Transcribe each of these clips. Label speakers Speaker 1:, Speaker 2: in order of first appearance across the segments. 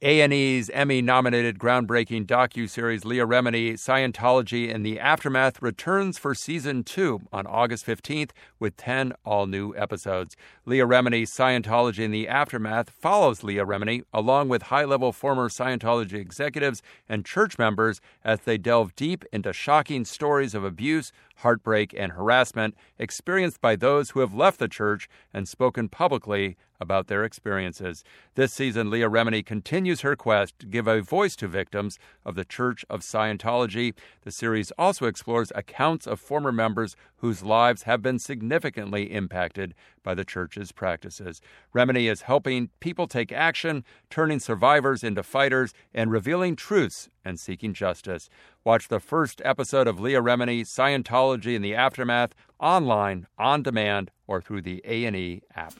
Speaker 1: A&E's Emmy-nominated groundbreaking docuseries Leah Remini, Scientology in the Aftermath, returns for Season 2 on August 15th with 10 all-new episodes. Leah Remini, Scientology in the Aftermath follows Leah Remini along with high-level former Scientology executives and church members as they delve deep into shocking stories of abuse, heartbreak, and harassment experienced by those who have left the church and spoken publicly about their experiences. This season, Leah Remini continues her quest to give a voice to victims of the Church of Scientology. The series also explores accounts of former members whose lives have been significantly impacted by the church's practices. Remini is helping people take action, turning survivors into fighters, and revealing truths and seeking justice. Watch the first episode of Leah Remini, Scientology in the Aftermath, online, on demand, or through the A&E app.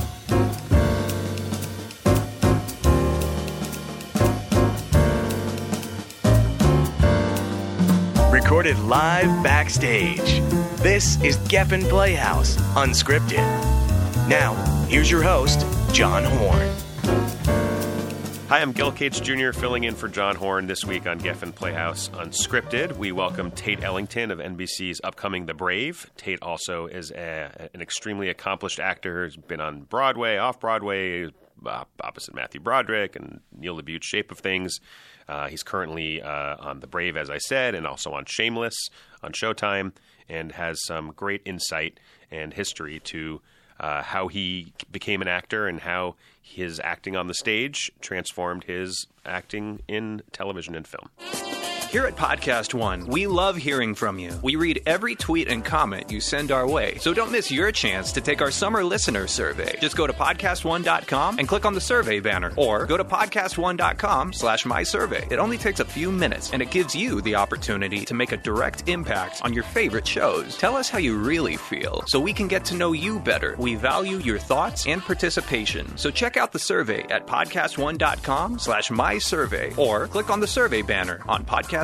Speaker 2: Recorded live backstage. This is Geffen Playhouse, unscripted. Now, here's your host, John Horn.
Speaker 3: Hi, I'm Gil Cates Jr. filling in for John Horn this week on Geffen Playhouse Unscripted. We welcome Tate Ellington of NBC's upcoming The Brave. Tate also is an extremely accomplished actor who's been on Broadway, off-Broadway, opposite Matthew Broderick and Neil LaBute's Shape of Things. He's currently on The Brave, as I said, and also on Shameless on Showtime, and has some great insight and history to how he became an actor and how his acting on the stage transformed his acting in television and film.
Speaker 4: Here at Podcast One, we love hearing from you. We read every tweet and comment you send our way, so don't miss your chance to take our summer listener survey. Just go to podcastone.com and click on the survey banner, or go to podcastone.com/mysurvey. It only takes a few minutes, and it gives you the opportunity to make a direct impact on your favorite shows. Tell us how you really feel, so we can get to know you better. We value your thoughts and participation, so check out the survey at podcastone.com/mysurvey, or click on the survey banner on podcastone.com.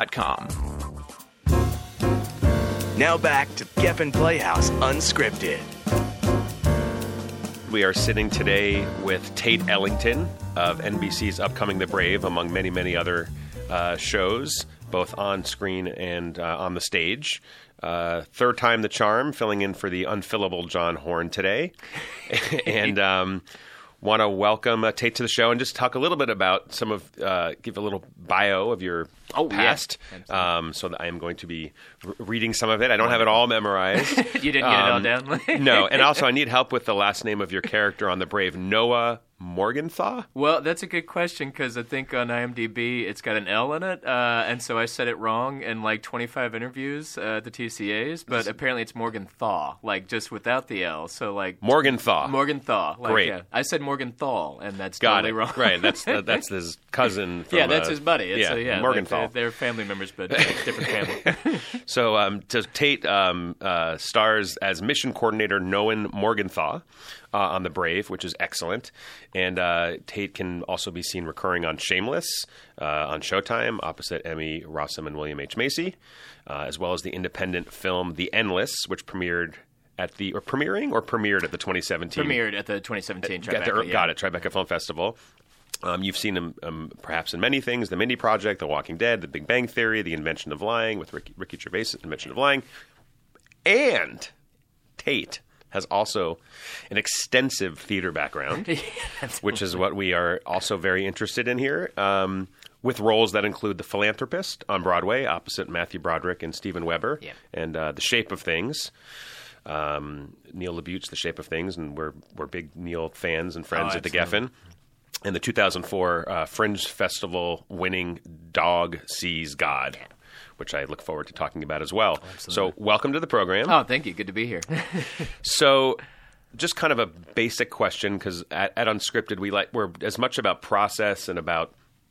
Speaker 2: Now back to Geffen Playhouse Unscripted.
Speaker 3: We are sitting today with Tate Ellington of NBC's upcoming The Brave, among many, many other shows, both on screen and on the stage. Third time the charm, filling in for the unfillable John Horn today. And want to welcome Tate to the show and just talk a little bit about some of, give a little bio of your past.
Speaker 5: Yeah,
Speaker 3: so that I am going to be reading some of it. I don't have it all memorized.
Speaker 5: You didn't get it all down?
Speaker 3: No, and also I need help with the last name of your character on The Brave, Noah Morgenthau?
Speaker 5: Well, that's a good question because I think on IMDb it's got an L in it, and so I said it wrong in like 25 interviews at the TCAs, but apparently it's Morgenthau, like just without the L. So like
Speaker 3: Morgenthau.
Speaker 5: Morgenthau. Like,
Speaker 3: Great.
Speaker 5: Yeah. I said Morgenthal, and that's
Speaker 3: Got
Speaker 5: totally
Speaker 3: it.
Speaker 5: wrong.
Speaker 3: Right. That's his cousin. From,
Speaker 5: yeah, that's his buddy. It's
Speaker 3: Morgenthau.
Speaker 5: Like they're family members, but different family.
Speaker 3: So Tate stars as mission coordinator Noah Morgenthau on The Brave, which is excellent. And Tate can also be seen recurring on Shameless on Showtime, opposite Emmy Rossum and William H. Macy, as well as the independent film The Endless, which premiered at the 2017?
Speaker 5: Premiered at the 2017 Tribeca.
Speaker 3: Got it, Tribeca Film Festival. You've seen him perhaps in many things: The Mindy Project, The Walking Dead, The Big Bang Theory, The Invention of Lying with Ricky Gervais, Invention of Lying. And Tate has also an extensive theater background, which is what we are also very interested in here, with roles that include The Philanthropist on Broadway, opposite Matthew Broderick and Steven Weber, and The Shape of Things. Neil LaBute's The Shape of Things, and we're big Neil fans and friends at the Geffen. And the 2004 Fringe Festival winning Dog Sees God, which I look forward to talking about as well. So welcome to the program.
Speaker 5: Oh, thank you. Good to be here.
Speaker 3: So just kind of a basic question, because at Unscripted, we're as much about process and about,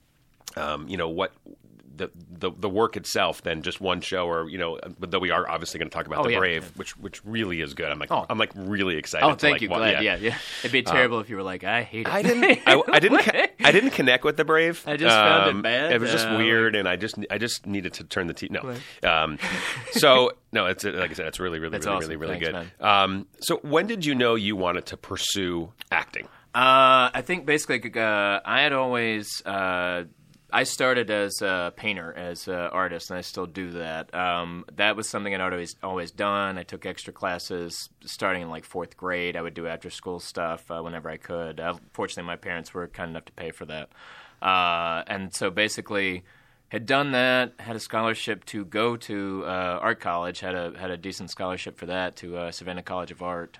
Speaker 3: what the work itself than just one show, or though we are obviously going to talk about The Brave, which really is good. I'm really excited.
Speaker 5: Oh, thank you. Glad. Yeah. It'd be terrible if you were like, I hate it.
Speaker 3: I didn't connect with The Brave.
Speaker 5: I just found it bad.
Speaker 3: It was just weird, and I just needed to turn the TV. No. So no, it's like I said, it's really
Speaker 5: That's
Speaker 3: really
Speaker 5: awesome.
Speaker 3: really
Speaker 5: Thanks,
Speaker 3: good. So when did you know you wanted to pursue acting?
Speaker 5: I think basically I had always I started as a painter, as an artist, and I still do that. That was something I'd always done. I took extra classes starting in like 4th grade. I would do after-school stuff whenever I could. Fortunately, my parents were kind enough to pay for that. And so basically had done that, had a scholarship to go to art college, had a decent scholarship for that to Savannah College of Art.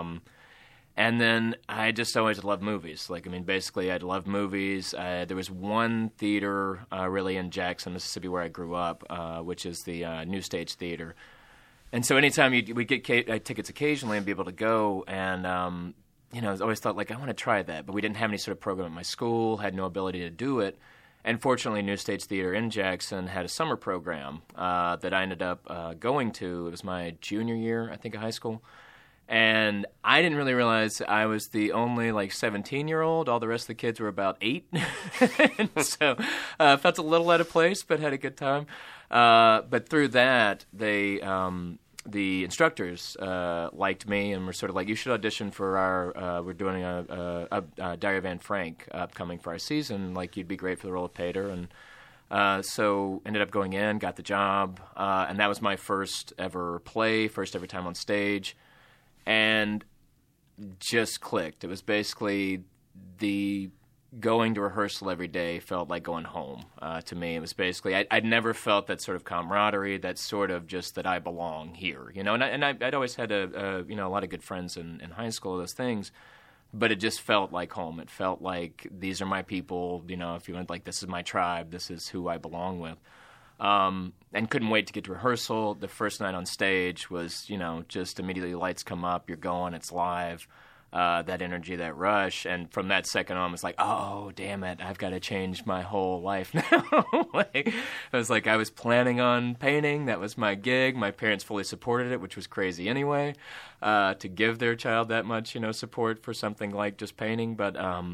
Speaker 5: And then I just always loved movies. Basically, I'd loved movies. There was one theater really in Jackson, Mississippi, where I grew up, which is the New Stage Theater. And so anytime we'd get tickets occasionally and be able to go, and I always thought, I want to try that. But we didn't have any sort of program at my school, had no ability to do it. And fortunately, New Stage Theater in Jackson had a summer program that I ended up going to. It was my junior year, I think, of high school. And I didn't really realize I was the only 17-year-old. All the rest of the kids were about 8. And so felt a little out of place, but had a good time. But through that, the instructors liked me and were sort of like, you should audition for our, we're doing a Diary of Anne Frank upcoming for our season. You'd be great for the role of Pater. And so ended up going in, got the job. And that was my first ever play, first ever time on stage. And just clicked. It was basically the going to rehearsal every day felt like going home to me. It was basically I'd never felt that sort of camaraderie, that sort of just that I belong here, And I'd always had a lot of good friends in high school, those things, but it just felt like home. It felt like these are my people. If you went this is my tribe, this is who I belong with. And couldn't wait to get to rehearsal. The first night on stage was, just immediately lights come up, you're going, it's live, that energy, that rush. And from that second on, it's like, oh, damn it, I've got to change my whole life now. It was like I was planning on painting. That was my gig. My parents fully supported it, which was crazy anyway, to give their child that much, support for something like just painting. But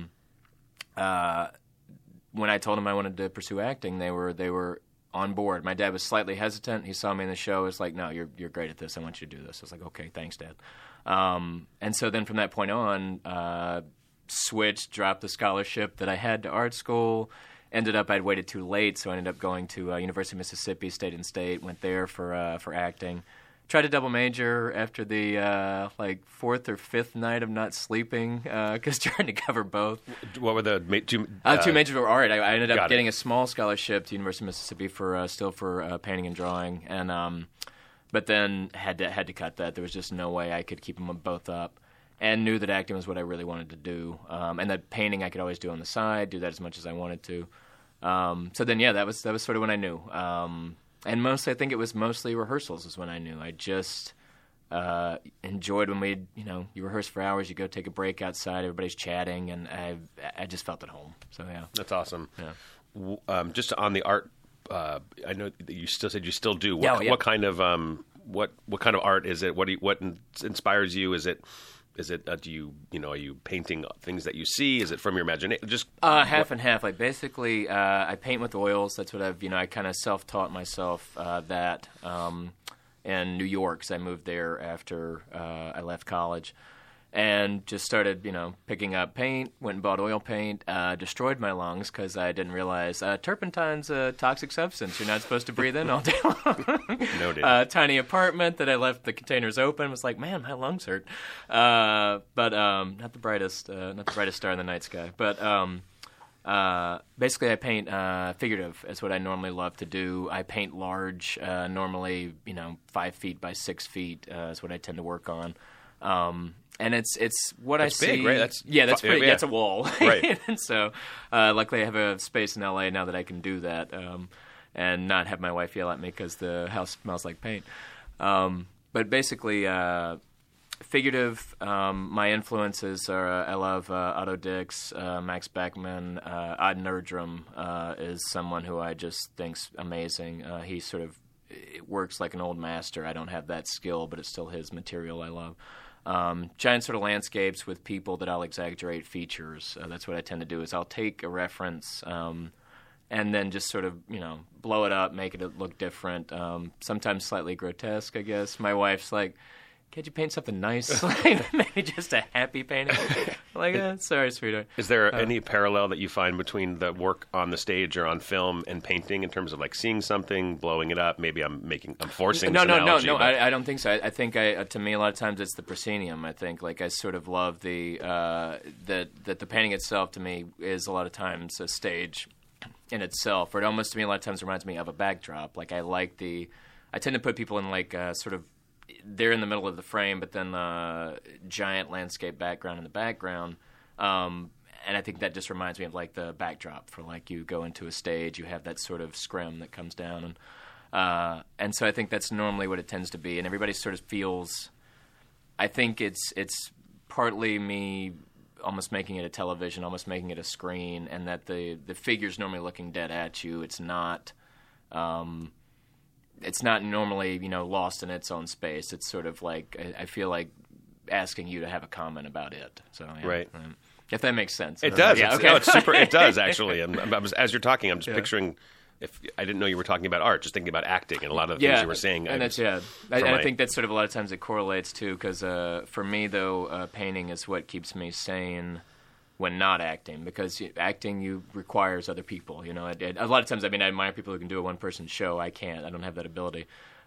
Speaker 5: when I told them I wanted to pursue acting, they were on board. My dad was slightly hesitant. He saw me in the show. He was like, no, you're great at this. I want you to do this. I was like, okay, thanks, Dad. And so then from that point on, switched, dropped the scholarship that I had to art school. Ended up, I'd waited too late, so I ended up going to University of Mississippi, State and State. Went there for acting. Tried to double major after the 4th or 5th night of not sleeping because trying to cover both.
Speaker 3: What were the two?
Speaker 5: Two majors were art. I ended up getting a small scholarship to University of Mississippi for painting and drawing, and but then had to cut that. There was just no way I could keep them both up, and knew that acting was what I really wanted to do, and that painting I could always do on the side, do that as much as I wanted to. So then, that was sort of when I knew. And mostly, I think it was mostly rehearsals is when I knew. I just enjoyed when you rehearse for hours, you go take a break outside, everybody's chatting, and I just felt at home. So, yeah.
Speaker 3: That's awesome.
Speaker 5: Yeah.
Speaker 3: Just on the art, I know that you still said you still do.
Speaker 5: What
Speaker 3: kind of what kind of art is it? What inspires you? Is it do you are you painting things that you see? Is it from your imagination? Just
Speaker 5: half and half. Basically, I paint with oils. That's what I kind of self-taught myself that in New York, because I moved there after I left college. And just started, picking up paint, went and bought oil paint, destroyed my lungs because I didn't realize turpentine's a toxic substance you're not supposed to breathe in all day long.
Speaker 3: Noted.
Speaker 5: Tiny apartment that I left the containers open. Was like, man, my lungs hurt. But not the brightest star in the night sky. But basically, I paint figurative. Is what I normally love to do. I paint large, normally 5 feet by 6 feet is what I tend to work on. And it's what
Speaker 3: that's
Speaker 5: I see.
Speaker 3: Big, right? That's
Speaker 5: pretty.
Speaker 3: Yeah.
Speaker 5: That's a wall,
Speaker 3: right?
Speaker 5: And so, luckily, I have a space in LA now that I can do that, and not have my wife yell at me because the house smells like paint. But basically, figurative. My influences are I love Otto Dix, Max Beckman, Odd Nerdrum is someone who I just think's amazing. He sort of works like an old master. I don't have that skill, but it's still his material I love. Giant sort of landscapes with people that I'll exaggerate features. That's what I tend to do is I'll take a reference and then just sort of, blow it up, make it look different, sometimes slightly grotesque, I guess. My wife's like, can't you paint something nice? Like, maybe just a happy painting. Like, sorry, sweetheart.
Speaker 3: Is there any parallel that you find between the work on the stage or on film and painting in terms of like seeing something, blowing it up? Maybe I'm forcing this analogy.
Speaker 5: No. I don't think so. I think to me, a lot of times it's the proscenium. I think like I sort of love that the painting itself to me is a lot of times a stage in itself, or it almost to me a lot of times reminds me of a backdrop. Like I tend to put people in like sort of, they're in the middle of the frame, but then the giant landscape background in the background. And I think that just reminds me of like the backdrop for like you go into a stage, you have that sort of scrim that comes down. And so I think that's normally what it tends to be. And everybody sort of feels, I think it's partly me almost making it a television, almost making it a screen, and that the figure's normally looking dead at you. It's not normally, lost in its own space. It's sort of like, I feel like asking you to have a comment about it. So yeah,
Speaker 3: right.
Speaker 5: If that makes sense.
Speaker 3: It does.
Speaker 5: Yeah,
Speaker 3: okay. No, it's super. It does actually. As you're talking, I'm just picturing. If I didn't know you were talking about art, just thinking about acting and a lot of the things you were saying.
Speaker 5: And I think that's sort of a lot of times it correlates too, because for me though, painting is what keeps me sane when not acting, because acting requires other people. A lot of times, I admire people who can do a one-person show. I can't. I don't have that ability.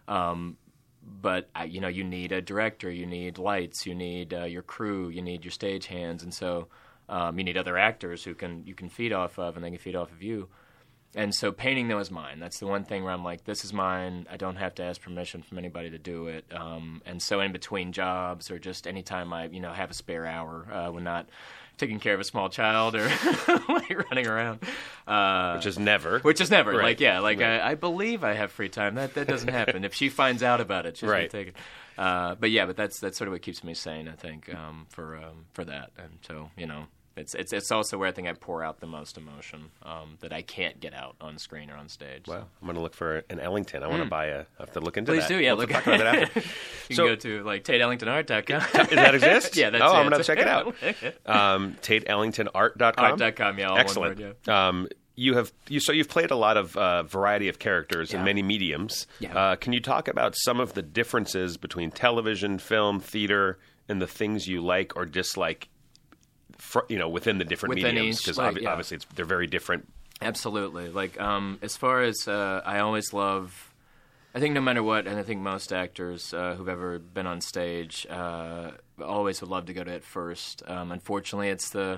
Speaker 5: But you need a director, you need lights, you need your crew, you need your stage hands, and so you need other actors you can feed off of, and they can feed off of you. And so painting, though, is mine. That's the one thing where I'm like, this is mine. I don't have to ask permission from anybody to do it. And so in between jobs, or just anytime I have a spare hour when not taking care of a small child or like running around,
Speaker 3: which is never.
Speaker 5: Right.
Speaker 3: Right.
Speaker 5: I believe I have free time. That doesn't happen. If she finds out about it, she's gonna take it. But that's sort of what keeps me sane, I think, for that. And so it's also where I think I pour out the most emotion that I can't get out on screen or on stage.
Speaker 3: Well, I'm going to look for an Ellington. I want to buy I have to look into
Speaker 5: Please
Speaker 3: that.
Speaker 5: Please do, yeah.
Speaker 3: We'll talk about that after.
Speaker 5: You can go to like TateEllingtonArt.com.
Speaker 3: Does that exist?
Speaker 5: Yeah, that's it.
Speaker 3: I'm going to check it out. TateEllingtonArt.com.
Speaker 5: Art.com, yeah, all
Speaker 3: excellent.
Speaker 5: one word, yeah.
Speaker 3: You've played a lot of variety of characters in many mediums.
Speaker 5: Yeah.
Speaker 3: Can you talk about some of the differences between television, film, theater, and the things you like or dislike? Within the different mediums, because obviously they're very different.
Speaker 5: Absolutely. Like as far as I always love, I think no matter what, and I think most actors who've ever been on stage always would love to go to it first. Unfortunately,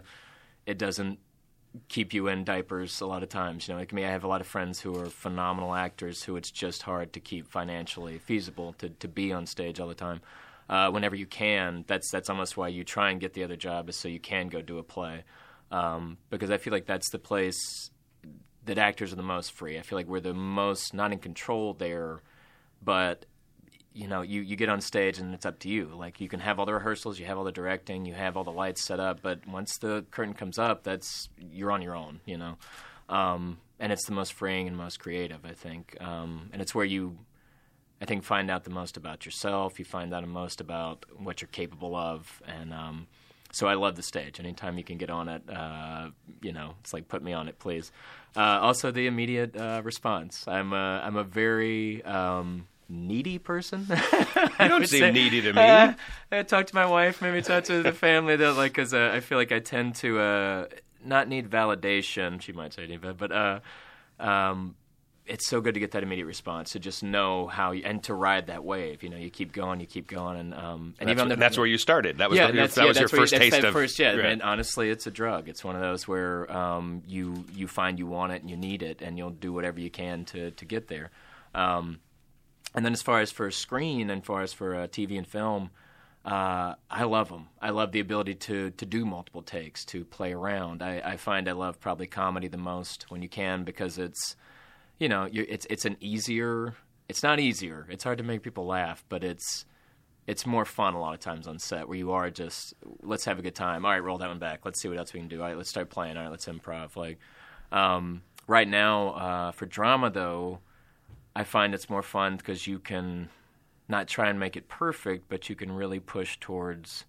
Speaker 5: it doesn't keep you in diapers a lot of times. Like me, I have a lot of friends who are phenomenal actors who it's just hard to keep financially feasible to be on stage all the time. Whenever you can, that's almost why you try and get the other job, is so you can go do a play. Because I feel like that's the place that actors are the most free. I feel like we're the most not in control there, but you get on stage and it's up to you. Like you can have all the rehearsals, you have all the directing, you have all the lights set up, but once the curtain comes up, you're on your own. And it's the most freeing and most creative, I think. And it's where you, I think, find out the most about yourself. You find out the most about what you're capable of, and so I love the stage. Anytime you can get on it, it's like, put me on it, please. Also, the immediate response. I'm a very needy person.
Speaker 3: You don't seem needy to me.
Speaker 5: I talk to my wife, maybe talk to the family, because I feel like I tend to not need validation. She might say need that, but it's so good to get that immediate response, to just know how and to ride that wave. You keep going, and
Speaker 3: that's where you started. That was your first taste of.
Speaker 5: First, yeah. Right. And honestly, it's a drug. It's one of those where you find you want it and you need it, and you'll do whatever you can to get there. And then as far as for screen and as far as for TV and film, I love them. I love the ability to do multiple takes, to play around. I find I love probably comedy the most when you can, because it's. It's an easier. It's not easier. It's hard to make people laugh, but it's more fun a lot of times on set, where you are just, let's have a good time. All right, roll that one back. Let's see what else we can do. All right, let's start playing. All right, let's improv. Like right now, for drama though, I find it's more fun because you can not try and make it perfect, but you can really push towards.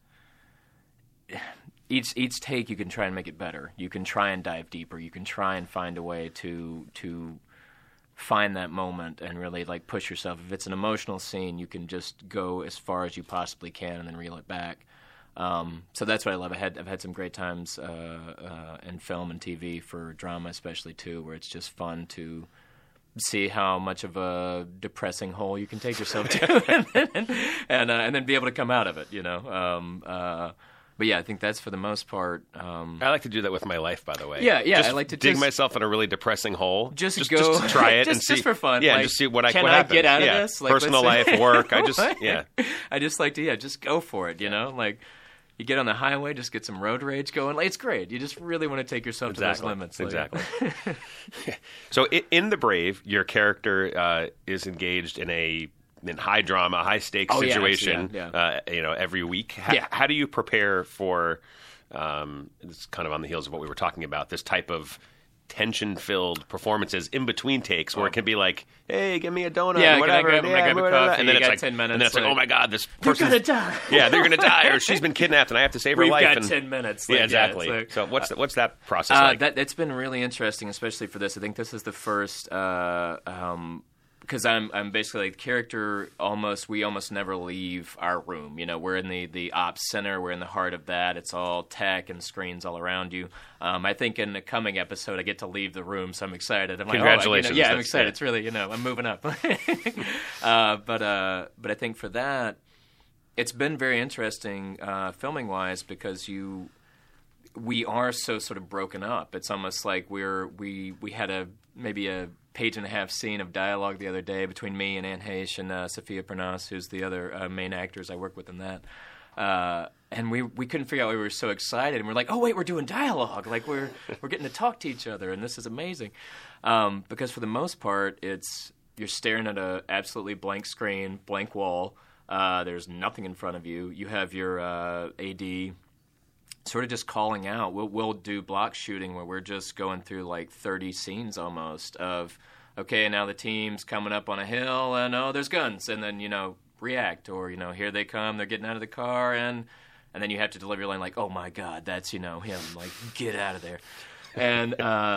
Speaker 5: Each take, you can try and make it better. You can try and dive deeper. You can try and find a way to find that moment and really like push yourself. If it's an emotional scene, you can just go as far as you possibly can and then reel it back. So that's what I love. I've had some great times in film and TV for drama, especially too, where it's just fun to see how much of a depressing hole you can take yourself to, and then be able to come out of it. But yeah, I think that's for the most part.
Speaker 3: I like to do that with my life, by the way.
Speaker 5: Yeah,
Speaker 3: just
Speaker 5: I like to
Speaker 3: dig myself in a really depressing hole.
Speaker 5: Just
Speaker 3: try it and see.
Speaker 5: Just for fun.
Speaker 3: Yeah,
Speaker 5: like,
Speaker 3: just see what
Speaker 5: can
Speaker 3: what
Speaker 5: I
Speaker 3: happens.
Speaker 5: get out of this? Like,
Speaker 3: personal life, work. I just
Speaker 5: I just like to just go for it. Like. You get on the highway, just get some road rage going. Like, it's great. You just really want to take yourself to those limits.
Speaker 3: Exactly. So in The Brave, your character is engaged in high drama, high stakes situation. Every week. How do you prepare for? It's kind of on the heels of what we were talking about. This type of tension-filled performances in between takes, where it can be like, "Hey, give me a donut, whatever,"
Speaker 5: can I grab a coffee?
Speaker 3: And then it's like
Speaker 5: 10 minutes.
Speaker 3: And then it's like, "Oh my God, this person's
Speaker 5: gonna die."
Speaker 3: Yeah, they're gonna die, or she's been kidnapped, and I have to save her life.
Speaker 5: We've got 10 minutes.
Speaker 3: Yeah, exactly. So what's that process like?
Speaker 5: It's been really interesting, especially for this. I think this is the first. Because I'm basically like the character. We almost never leave our room. We're in the ops center. We're in the heart of that. It's all tech and screens all around you. I think in the coming episode, I get to leave the room, so I'm excited.
Speaker 3: Congratulations!
Speaker 5: I'm excited. Yeah. It's really I'm moving up. But I think for that, it's been very interesting filming wise because we are so sort of broken up. It's almost like we had maybe a page-and-a-half scene of dialogue the other day between me and Anne Heche and Sophia Pernas, who's the other main actors I work with in that. And we couldn't figure out why we were so excited. And we're like, oh, wait, we're doing dialogue. Like, we're getting to talk to each other, and this is amazing. Because for the most part, you're staring at an absolutely blank screen, blank wall. There's nothing in front of you. You have your AD sort of just calling out. We'll do block shooting where we're just going through like 30 scenes almost of, okay, now the team's coming up on a hill and there's guns, and then react, or here they come, they're getting out of the car, and then you have to deliver your line like, oh my God, that's him, like get out of there, and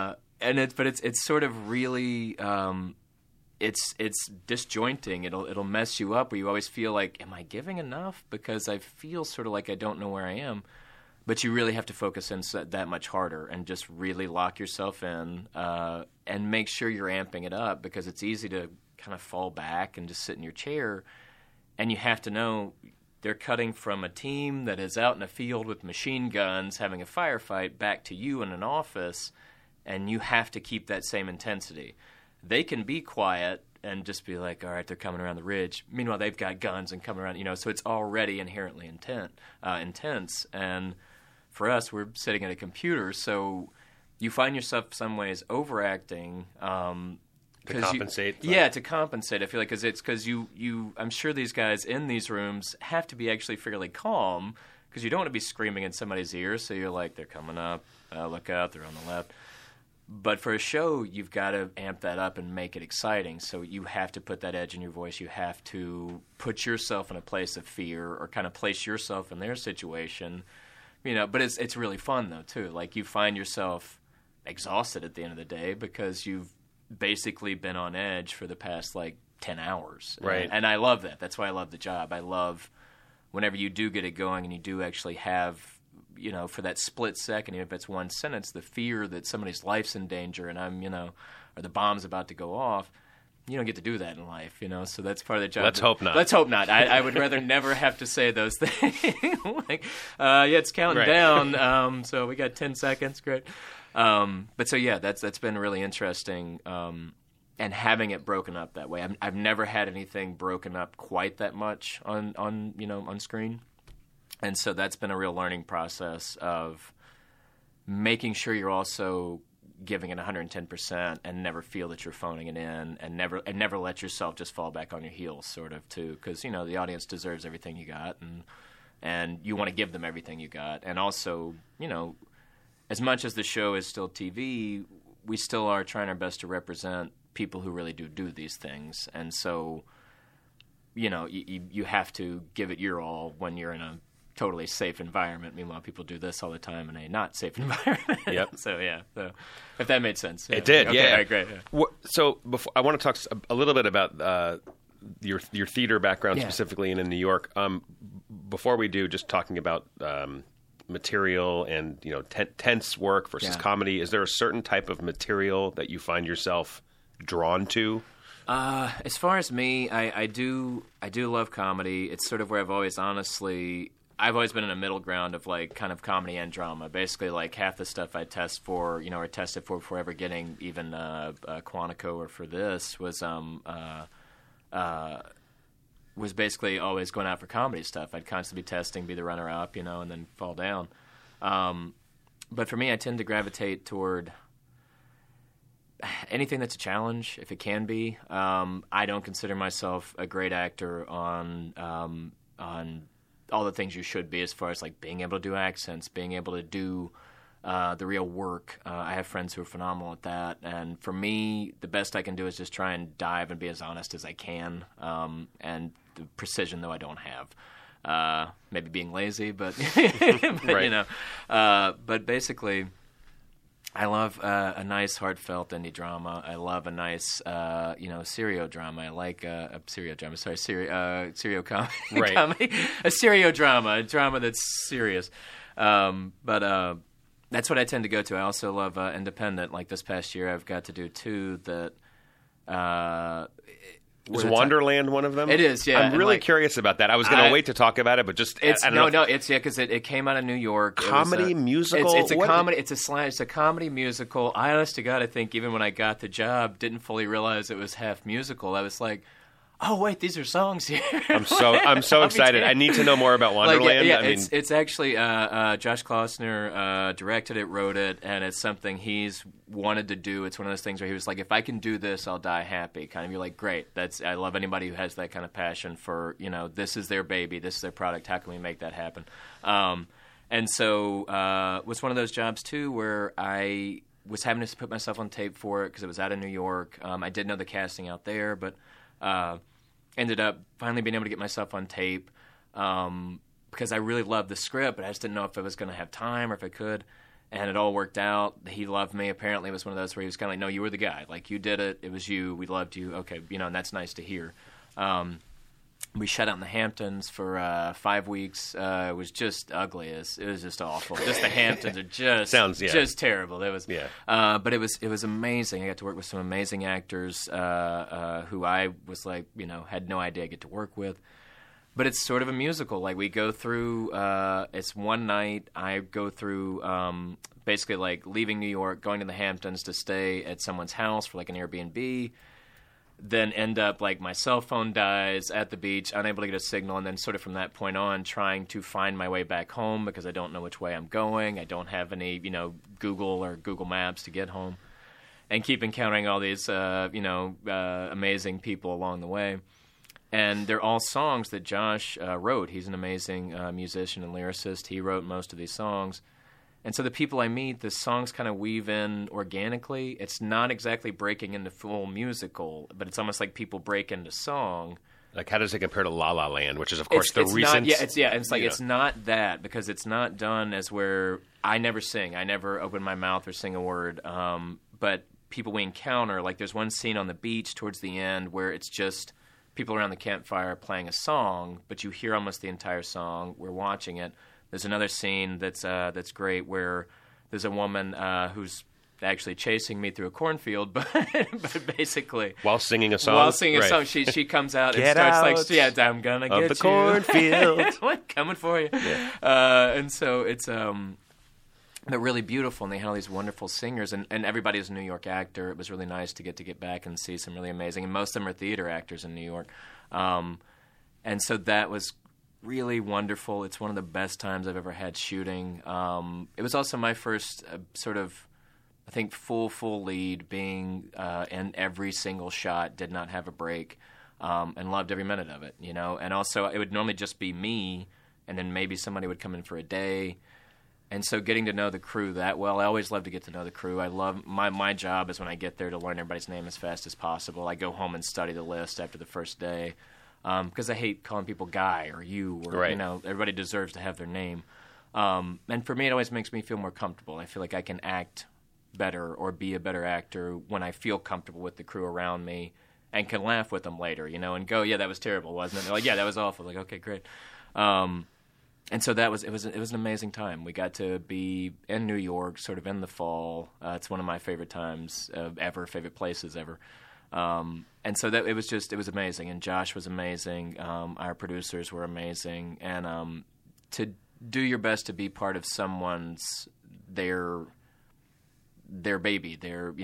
Speaker 5: it's sort of really it's disjointing. It'll mess you up where you always feel like, am I giving enough? Because I feel sort of like I don't know where I am. But you really have to focus in that much harder and just really lock yourself in and make sure you're amping it up, because it's easy to kind of fall back and just sit in your chair. And you have to know they're cutting from a team that is out in a field with machine guns having a firefight back to you in an office, and you have to keep that same intensity. They can be quiet and just be like, all right, they're coming around the ridge. Meanwhile, they've got guns and coming around, so it's already inherently intense. And for us, we're sitting at a computer, so you find yourself some ways overacting.
Speaker 3: To compensate?
Speaker 5: To compensate. I feel like because I'm sure these guys in these rooms have to be actually fairly calm, because you don't want to be screaming in somebody's ear, so you're like, they're coming up, look out, they're on the left. But for a show, you've got to amp that up and make it exciting, so you have to put that edge in your voice. You have to put yourself in a place of fear, or kind of place yourself in their situation. But it's really fun, though, too. Like, you find yourself exhausted at the end of the day because you've basically been on edge for the past, 10 hours.
Speaker 3: Right.
Speaker 5: And I love that. That's why I love the job. I love whenever you do get it going and you do actually have, for that split second, even if it's one sentence, the fear that somebody's life's in danger and or the bomb's about to go off. You don't get to do that in life, so that's part of the job.
Speaker 3: Let's hope not.
Speaker 5: Let's hope not. I would rather never have to say those things. It's counting down, so we got 10 seconds. Great. But so, that's been really interesting, and having it broken up that way. I've never had anything broken up quite that much on screen, and so that's been a real learning process of making sure you're also giving it 110% and never feel that you're phoning it in, and never let yourself just fall back on your heels, sort of, too, because the audience deserves everything you got, and you want to give them everything you got. And also, as much as the show is still TV, we still are trying our best to represent people who really do these things, and so you have to give it your all when you're in a totally safe environment. Meanwhile, people do this all the time in a not safe environment.
Speaker 3: Yep.
Speaker 5: So if that made sense.
Speaker 3: It did.
Speaker 5: Okay,
Speaker 3: yeah.
Speaker 5: all right, great. Yeah.
Speaker 3: So I want to talk a little bit about your theater background
Speaker 5: Yeah.
Speaker 3: specifically in New York. Before we do, just talking about material and tense work versus comedy. Is there a certain type of material that you find yourself drawn to?
Speaker 5: As far as me, I do love comedy. It's sort of where I've always been in a middle ground of like kind of comedy and drama. Basically, like half the stuff I test for, or tested for before ever getting even Quantico or for this was basically always going out for comedy stuff. I'd constantly be testing, be the runner-up, and then fall down. But for me, I tend to gravitate toward anything that's a challenge, if it can be. I don't consider myself a great actor on all the things you should be, as far as like being able to do accents, being able to do the real work. I have friends who are phenomenal at that, and for me, the best I can do is just try and dive and be as honest as I can, and the precision, though, I don't have. Maybe being lazy, but,
Speaker 3: Right.
Speaker 5: But basically, I love a nice, heartfelt indie drama. I love a nice, serial drama. I like a serial drama. Sorry, serial comedy.
Speaker 3: Right.
Speaker 5: Comedy. A serial drama, a drama that's serious. But that's what I tend to go to. I also love independent. Like this past year, I've got to do two that.
Speaker 3: Is Wonderland one of them?
Speaker 5: It is, yeah.
Speaker 3: I'm really curious about that. I was going to wait to talk about it, but just
Speaker 5: it's
Speaker 3: I don't know.
Speaker 5: it's because it came out of New York.
Speaker 3: Comedy musical.
Speaker 5: It's a comedy. It's a comedy musical. I, honest to God, I think even when I got the job, didn't fully realize it was half musical. I was like, oh wait, these are songs here.
Speaker 3: I'm so excited. I need to know more about Wonderland.
Speaker 5: It's actually Josh Klausner directed it, wrote it, and it's something he's wanted to do. It's one of those things where he was like, if I can do this, I'll die happy. Kind of, you're like, great. I love anybody who has that kind of passion for, this is their baby, this is their product. How can we make that happen? And so it was one of those jobs too where I was having to put myself on tape for it because it was out of New York. I did know the casting out there, but ended up finally being able to get myself on tape because I really loved the script, but I just didn't know if I was going to have time or if I could. And it all worked out. He loved me. Apparently, it was one of those where he was kind of like, no, you were the guy. Like, you did it. It was you. We loved you. Okay, and that's nice to hear. We shot out in the Hamptons for 5 weeks. It was just ugly. It was just awful. Just the Hamptons are just terrible. It was, but it was amazing. I got to work with some amazing actors who I was like, had no idea I'd get to work with. But it's sort of a musical. Like we go through. It's one night. I go through basically like leaving New York, going to the Hamptons to stay at someone's house for like an Airbnb. Then end up like my cell phone dies at the beach, unable to get a signal, and then sort of from that point on trying to find my way back home because I don't know which way I'm going. I don't have any, Google or Google Maps to get home, and keep encountering all these, amazing people along the way. And they're all songs that Josh wrote. He's an amazing musician and lyricist. He wrote most of these songs. And so the people I meet, the songs kind of weave in organically. It's not exactly breaking into full musical, but it's almost like people break into song.
Speaker 3: Like, how does it compare to La La Land, which is, of course, the recent...
Speaker 5: It's not that, because it's not done as where I never sing. I never open my mouth or sing a word. But people we encounter, like there's one scene on the beach towards the end where it's just people around the campfire playing a song, but you hear almost the entire song. We're watching it. There's another scene that's great where there's a woman who's actually chasing me through a cornfield, but basically
Speaker 3: while singing a song.
Speaker 5: She comes out and
Speaker 3: Get
Speaker 5: starts
Speaker 3: out
Speaker 5: I'm gonna
Speaker 3: of
Speaker 5: get
Speaker 3: the
Speaker 5: you.
Speaker 3: cornfield.
Speaker 5: Coming for you.
Speaker 3: Yeah.
Speaker 5: And so it's they're really beautiful, and they had all these wonderful singers, and everybody's a New York actor. It was really nice to get back and see some really amazing, and most of them are theater actors in New York. And so that was really wonderful. It's one of the best times I've ever had shooting. It was also my first sort of, I think, full lead, being in every single shot, did not have a break, and loved every minute of it, And also, it would normally just be me, and then maybe somebody would come in for a day. And so getting to know the crew that well, I always love to get to know the crew. I love, my job is when I get there to learn everybody's name as fast as possible. I go home and study the list after the first day. because I hate calling people Guy or you or
Speaker 3: Right.
Speaker 5: everybody deserves to have their name. And for me, it always makes me feel more comfortable. I feel like I can act better or be a better actor when I feel comfortable with the crew around me and can laugh with them later, and go, yeah, that was terrible, wasn't it? They're like, yeah, that was awful. Like, okay, great. And so it was an amazing time. We got to be in New York, sort of in the fall. It's one of my favorite times ever, favorite places ever. And so it was amazing. And Josh was amazing. Our producers were amazing. And to do your best to be part of someone's their baby, their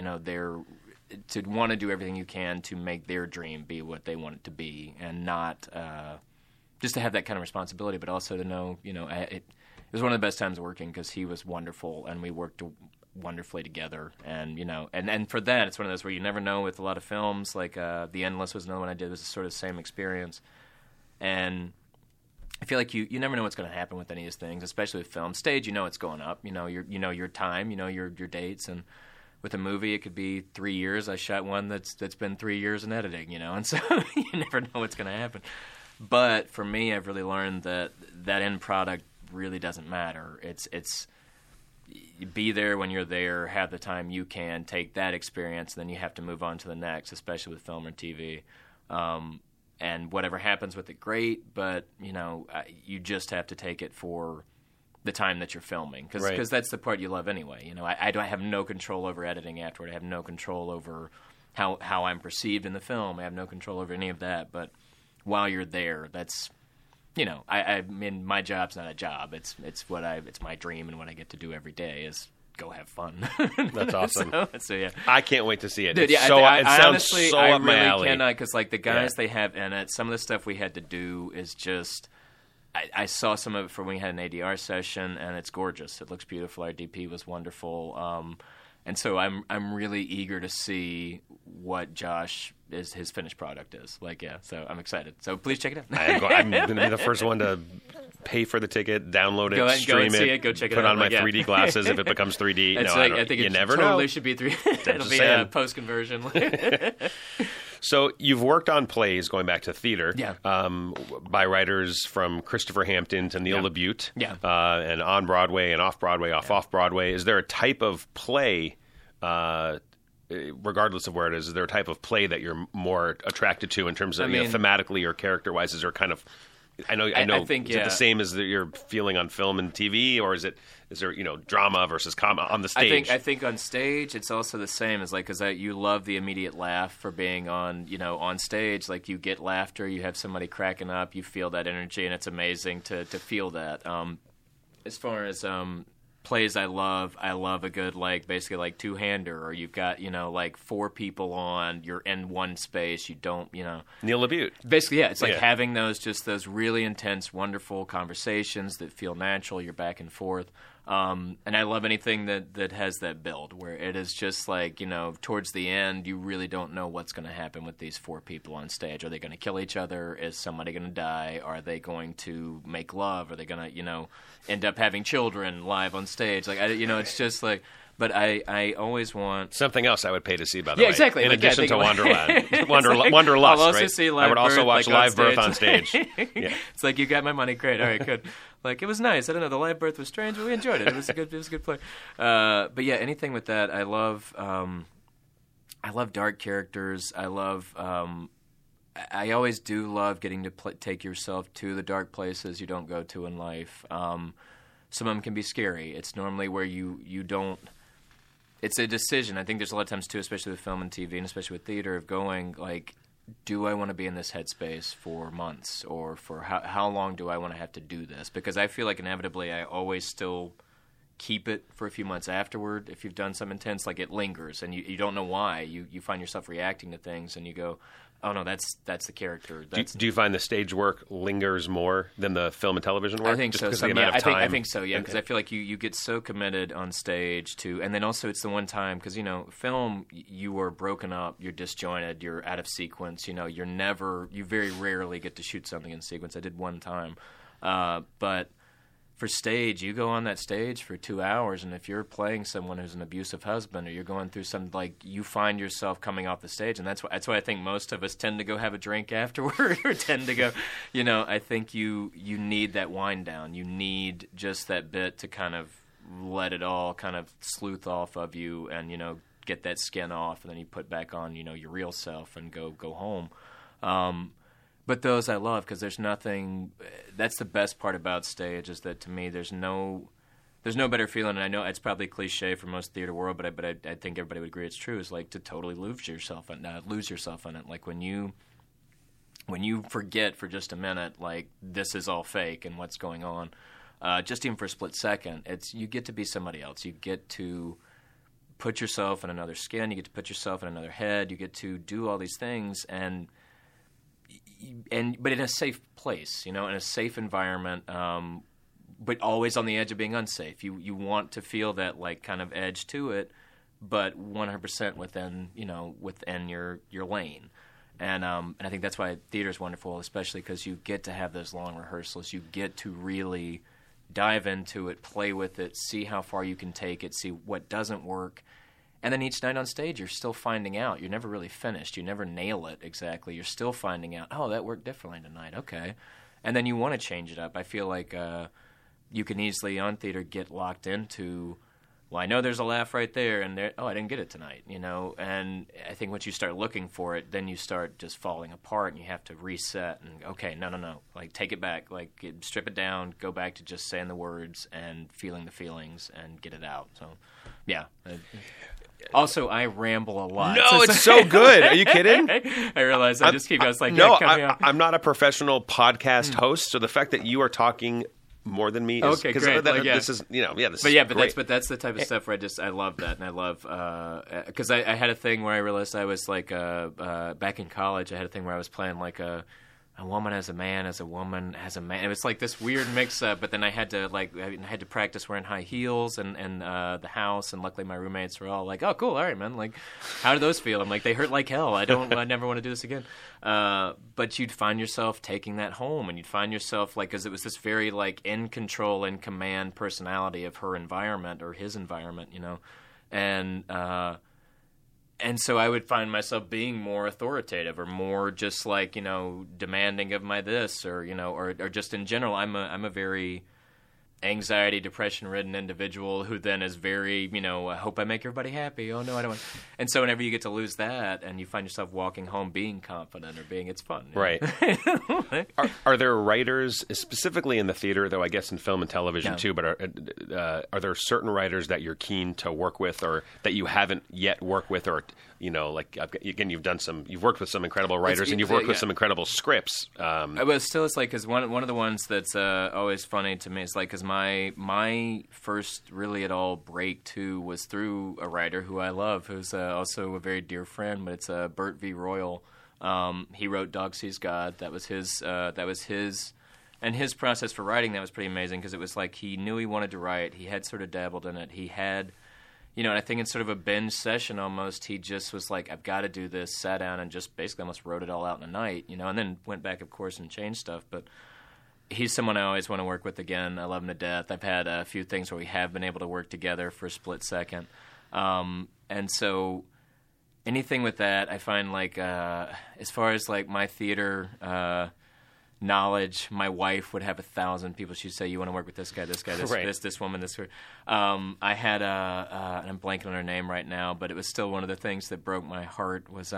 Speaker 5: to want to do everything you can to make their dream be what they want it to be, and not just to have that kind of responsibility, but also to know, it was one of the best times working because he was wonderful and we worked wonderfully together. And, and for that, it's one of those where you never know with a lot of films. Like The Endless was another one I did. It was sort of the same experience. And I feel like you never know what's going to happen with any of these things, especially with film. Stage, it's going up. Your time, your dates. And with a movie, it could be 3 years. I shot one that's been 3 years in editing, and so you never know what's going to happen. But for me, I've really learned that end product really doesn't matter. It's be there when you're there, have the time you can, take that experience, and then you have to move on to the next, especially with film or TV. And whatever happens with it, great, but, you just have to take it for the time that you're filming, because that's the part you love anyway. I don't have no control over editing afterward. I have no control over how I'm perceived in the film. I have no control over any of that, but while you're there, that's, I mean, my job's not a job. It's my dream, and what I get to do every day is go have fun.
Speaker 3: That's awesome.
Speaker 5: So yeah,
Speaker 3: I can't wait to see it.
Speaker 5: Dude,
Speaker 3: it sounds
Speaker 5: honestly,
Speaker 3: so
Speaker 5: I
Speaker 3: up my
Speaker 5: really
Speaker 3: alley.
Speaker 5: cannot, because like the guys they have in it, some of the stuff we had to do is just. I saw some of it for when we had an ADR session, and it's gorgeous. It looks beautiful. Our DP was wonderful. And so I'm really eager to see what his finished product is. So I'm excited. So please check it out.
Speaker 3: I'm going to be the first one to pay for the ticket, download it, stream it,
Speaker 5: go check it
Speaker 3: put
Speaker 5: out.
Speaker 3: on my 3D glasses if it becomes 3D.
Speaker 5: I think
Speaker 3: you
Speaker 5: it
Speaker 3: never
Speaker 5: totally
Speaker 3: know.
Speaker 5: should be 3D. It'll be a post-conversion.
Speaker 3: So you've worked on plays going back to theater,
Speaker 5: Yeah.
Speaker 3: By writers from Christopher Hampton to Neil LaBute,
Speaker 5: Yeah.
Speaker 3: And on Broadway and off Broadway, off Broadway. Is there a type of play, regardless of where it is there a type of play that you're more attracted to in terms of thematically or character-wise? Is there kind of I know.
Speaker 5: I think,
Speaker 3: is it the same as you're feeling on film and TV, or is there drama versus comedy on the stage?
Speaker 5: I think on stage it's also the same as because you love the immediate laugh for being on on stage. Like you get laughter, you have somebody cracking up, you feel that energy, and it's amazing to feel that. As far as plays I love a good basically two-hander, or you've got 4 people on, you're in one space, you don't
Speaker 3: Neil LaBute.
Speaker 5: basically it's having those really intense, wonderful conversations that feel natural, you're back and forth. And I love anything that has that build where it is just towards the end you really don't know what's going to happen with these 4 people on stage. Are they going to kill each other? Is somebody going to die? Are they going to make love? Are they going to end up having children live on stage? It's just but I always want
Speaker 3: something else I would pay to see, by the way.
Speaker 5: Exactly.
Speaker 3: In addition to Wonderland, Wanderlust.
Speaker 5: I'll also
Speaker 3: right?
Speaker 5: see Live
Speaker 3: I would also
Speaker 5: Birth,
Speaker 3: watch Live Birth on stage.
Speaker 5: Yeah. It's you got my money. Great. All right. Good. It was nice. I don't know. The Live Birth was strange, but we enjoyed it. It was a good play. But yeah, anything with that, I love. I love dark characters. I love. I always do love getting to take yourself to the dark places you don't go to in life. Some of them can be scary. It's normally where you don't. It's a decision. I think there's a lot of times, too, especially with film and TV, and especially with theater, of going, do I want to be in this headspace for months? Or for how long do I want to have to do this? Because I feel like inevitably I always still keep it for a few months afterward. If you've done something intense, it lingers, and you don't know why. You find yourself reacting to things, and you go, oh, no, that's the character.
Speaker 3: Do you find the stage work lingers more than the film and television work?
Speaker 5: I think so. I think so, yeah, because I feel like you get so committed on stage to, and then also it's the one time, because, film, you are broken up, you're disjointed, you're out of sequence, you very rarely get to shoot something in sequence. I did one time. But for stage, you go on that stage for 2 hours, and if you're playing someone who's an abusive husband, or you're going through some, like, you find yourself coming off the stage, and that's why I think most of us tend to go have a drink afterward, or tend to go, I think you need that wind down. You need just that bit to kind of let it all kind of sleuth off of you, and get that skin off, and then you put back on your real self and go home. But those I love, because there's nothing. That's the best part about stage, is that to me there's no better feeling. And I know it's probably cliche for most theater world, but I think everybody would agree it's true. Is like to totally lose yourself in it. Like when you forget for just a minute, like this is all fake and what's going on. Just even for a split second, you get to be somebody else. You get to put yourself in another skin. You get to put yourself in another head. You get to do all these things but in a safe place, in a safe environment, but always on the edge of being unsafe. You want to feel that like kind of edge to it, but 100% within your lane. And I think that's why theater is wonderful, especially because you get to have those long rehearsals. You get to really dive into it, play with it, see how far you can take it, see what doesn't work. And then each night on stage, you're still finding out. You're never really finished. You never nail it exactly. You're still finding out, oh, that worked differently tonight. Okay. And then you want to change it up. I feel like you can easily, on theater, get locked into, well, I know there's a laugh right there, and I didn't get it tonight, And I think once you start looking for it, then you start just falling apart, and you have to reset and, okay, no. Like, take it back. Like, strip it down, go back to just saying the words and feeling the feelings and get it out. So, yeah. Also, I ramble a lot.
Speaker 3: No, it's so good. Are you kidding?
Speaker 5: I realize I just keep. I was like,
Speaker 3: no,
Speaker 5: yeah,
Speaker 3: I'm not a professional podcast host, so the fact that you are talking more than me is
Speaker 5: okay, great.
Speaker 3: This is this.
Speaker 5: But that's the type of stuff where I love that, and I love because I had a thing where I realized I was like back in college. I had a thing where I was playing like a woman as a man, as a woman as a man. It was like this weird mix-up, but then I had to practice wearing high heels and the house, and luckily my roommates were all like, "Oh, cool, all right, man. Like, how do those feel?" I'm like, "They hurt like hell. I never want to do this again." But you'd find yourself taking that home, and you'd find yourself like, because it was this very like in control and command personality of her environment or his environment, And so I would find myself being more authoritative, or more just like, demanding of my this, or or just in general. I'm a very anxiety, depression-ridden individual who then is very, I hope I make everybody happy. Oh no, I don't want. And so whenever you get to lose that, and you find yourself walking home being confident or it's fun,
Speaker 3: right? Are there writers, specifically in the theater, though I guess in film and television too? But are there certain writers that you're keen to work with, or that you haven't yet worked with, or like again, you've worked with some incredible writers, and you've worked with some incredible scripts.
Speaker 5: But still, it's like, because one of the ones that's always funny to me is like, because my first really at all break too was through a writer who I love, who's also a very dear friend, but it's Bert V. Royal. He wrote Dog Sees God. That was his. And his process for writing, that was pretty amazing, because it was like he knew he wanted to write. He had sort of dabbled in it. He had, and I think in sort of a binge session almost, he just was like, I've got to do this, sat down and just basically almost wrote it all out in a night, and then went back, of course, and changed stuff. But he's someone I always want to work with again. I love him to death. I've had a few things where we have been able to work together for a split second. And so anything with that, I find like, as far as like my theater knowledge, my wife would have 1,000 people. She'd say, "You want to work with this guy, this
Speaker 3: right.
Speaker 5: this woman, this." I had and I'm blanking on her name right now, but it was still one of the things that broke my heart. Was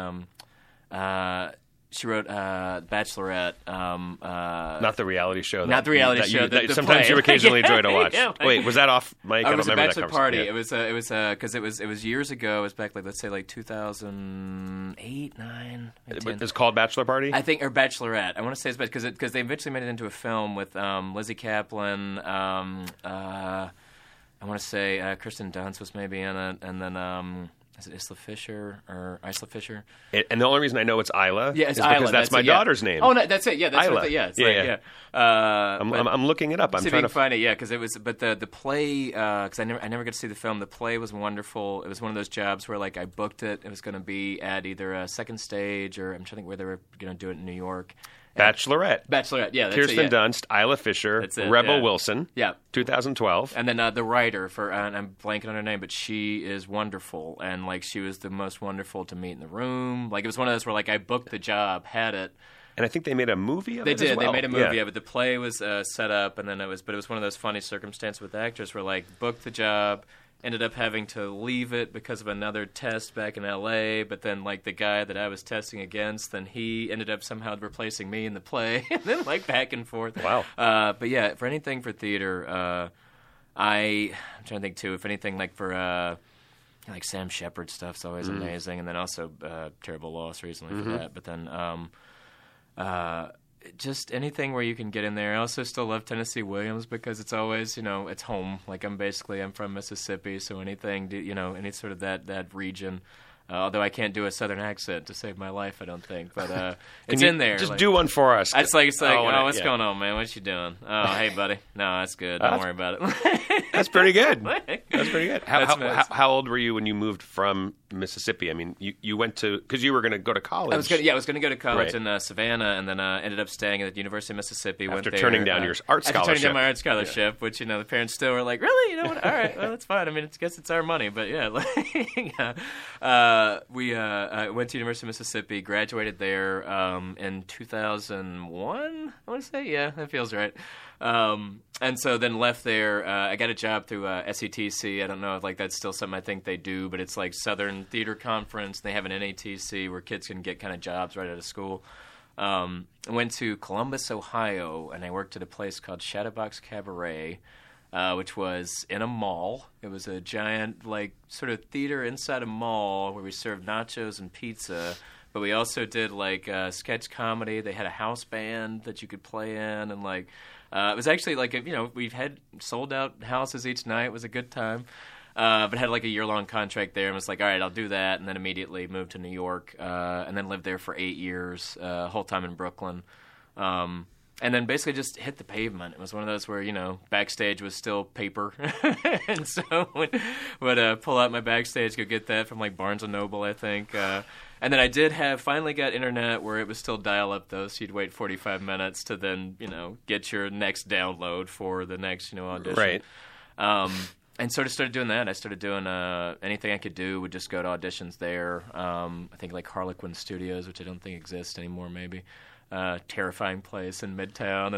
Speaker 5: she wrote Bachelorette.
Speaker 3: Not the reality show.
Speaker 5: Not the reality show.
Speaker 3: That sometimes you occasionally enjoy to watch.
Speaker 5: Yeah.
Speaker 3: Wait, was that off mic?
Speaker 5: It was a bachelor party.
Speaker 3: Yeah.
Speaker 5: It was because it was years ago. It was back like, let's say like 2008, 9.
Speaker 3: It's called Bachelor Party,
Speaker 5: I think, or Bachelorette. I want to say it's because they eventually made it into a film with Lizzie Kaplan. I want to say Kirsten Dunst was maybe in it, and then. Is it Isla Fisher or Isla Fisher?
Speaker 3: And the only reason I know it's Isla
Speaker 5: is
Speaker 3: because
Speaker 5: Isla,
Speaker 3: that's my daughter's name.
Speaker 5: Oh, no, that's it. Yeah, that's
Speaker 3: Isla.
Speaker 5: What
Speaker 3: I'm looking it up. I'm trying to
Speaker 5: find it. Yeah, because it was. But the play, because I never got to see the film. The play was wonderful. It was one of those jobs where like I booked it. It was going to be at either a second stage or I'm trying to think where they were going to do it in New York.
Speaker 3: Bachelorette.
Speaker 5: Yeah, that's
Speaker 3: Kirsten
Speaker 5: it, yeah.
Speaker 3: Dunst, Isla Fisher,
Speaker 5: That's it,
Speaker 3: Rebel
Speaker 5: yeah.
Speaker 3: Wilson.
Speaker 5: Yeah.
Speaker 3: 2012.
Speaker 5: And then the writer for and I'm blanking on her name, but she is wonderful, and like she was the most wonderful to meet in the room. Like it was one of those where like I booked the job, had it.
Speaker 3: And I think they made a movie of
Speaker 5: They
Speaker 3: it
Speaker 5: did.
Speaker 3: as well.
Speaker 5: They made a movie
Speaker 3: Yeah.
Speaker 5: of it. The play was set up, and then but it was one of those funny circumstances with actors where like booked the job, ended up having to leave it because of another test back in L.A., but then like the guy that I was testing against, then he ended up somehow replacing me in the play, and then like back and forth.
Speaker 3: Wow.
Speaker 5: But yeah, for anything for theater, I'm trying to think too. If anything, like for like Sam Shepard stuff's always amazing, and then also Terrible Loss recently for that. But then just anything where you can get in there. I also still love Tennessee Williams because it's always, it's home. Like I'm from Mississippi, so anything, any sort of that region. Although I can't do a Southern accent to save my life, I don't think. But it's in there.
Speaker 3: Just
Speaker 5: like,
Speaker 3: do one for us.
Speaker 5: It's like, what's
Speaker 3: yeah.
Speaker 5: going on, man? What you doing? Oh, hey, buddy. No, that's good. Don't worry about it.
Speaker 3: That's pretty good. That's pretty good.
Speaker 5: That's nice.
Speaker 3: How old were you when you moved from Mississippi? I mean, you went to because you were going to go to college.
Speaker 5: I was going to go to college
Speaker 3: Right.
Speaker 5: in Savannah, and then ended up staying at the University of Mississippi.
Speaker 3: After
Speaker 5: went there,
Speaker 3: turning down your art
Speaker 5: After turning down
Speaker 3: scholarship.
Speaker 5: my art scholarship, which the parents still were like, really? You know what? All right, well, that's fine. I mean, I guess it's our money, but yeah. We went to University of Mississippi, graduated there in 2001. I want to say, yeah, that feels right. And so then left there. I got a job through SETC. I don't know if like that's still something I think they do, but it's like Southern Theater Conference. They have an NATC where kids can get kind of jobs right out of school. I went to Columbus, Ohio, and I worked at a place called Shadowbox Cabaret, which was in a mall. It was a giant like sort of theater inside a mall where we served nachos and pizza. But we also did like sketch comedy. They had a house band that you could play in, and like it was actually like we've had sold out houses each night. It was a good time, but had like a year-long contract there, and was like, all right, I'll do that, and then immediately moved to New York, and then lived there for 8 years, whole time in Brooklyn. And then basically just hit the pavement. It was one of those where, backstage was still paper. And so would pull out my backstage, go get that from like Barnes & Noble, I think. And then I finally got internet where it was still dial-up though, so you'd wait 45 minutes to then, get your next download for the next, audition.
Speaker 3: Right.
Speaker 5: And sort of started doing that. I started doing anything I could do, would just go to auditions there. I think like Harlequin Studios, which I don't think exists anymore maybe. Terrifying place in Midtown,